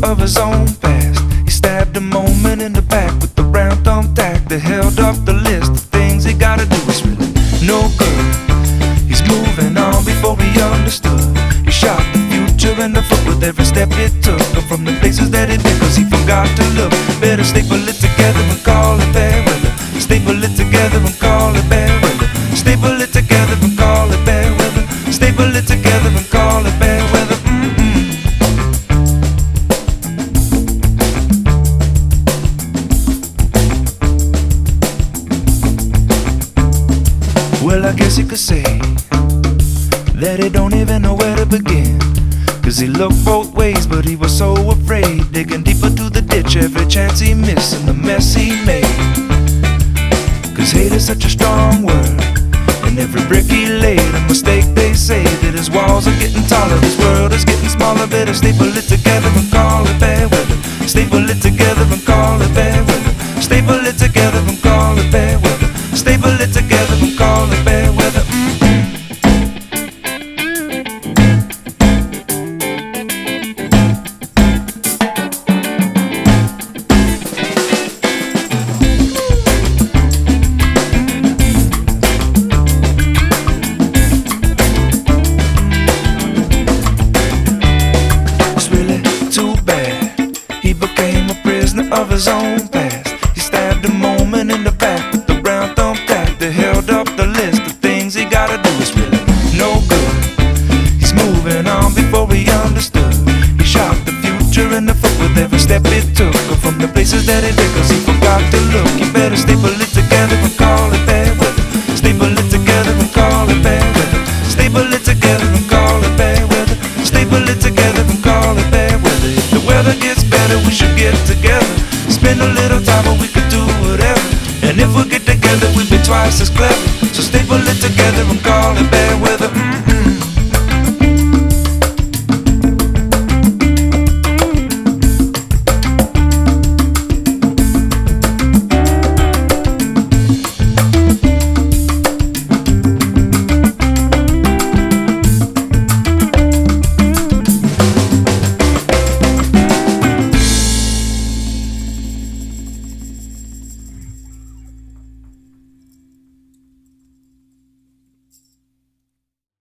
of his own past. He stabbed a moment in the back with the round thumbtack that held up the list of things he gotta do. It's really no good. He's moving on before he understood. He shot the future in the foot with every step it took. Up from the places that he been, cause he forgot to look. Better staple it together and call it bad weather. Staple it together and call it bad weather. Staple it together and call it bad weather. Staple it together and call it bad weather. Well, I guess you could say that he don't even know where to begin. Cause he looked both ways, but he was so afraid, digging deeper to the ditch every chance he missed and the mess he made. Cause hate is such a strong word, and every brick he laid a mistake. They say that his walls are getting taller, his world is getting smaller. Better staple it together and call it bad weather. Staple it together and call it bad weather. Staple it together and call it bad weather. Staple it together and call it bad weather. It's really too bad. He became a prisoner of his own past. He stabbed a moment in the back with the round thumbtack that held up the list of things he gotta do. It's really no good. He's moving on before he understood. He shot the future in the foot with every step it took. Up from the places that he did, cause he forgot to look. You better staple it together and call it bad weather. Staple it together and call it bad weather. Staple it together and call it bad weather. Staple it together and call it bad weather. If the weather gets better, we should get together. Spend a little time, but we could do whatever. And if we get together, we'll be twice as clever. So staple it together and call it back.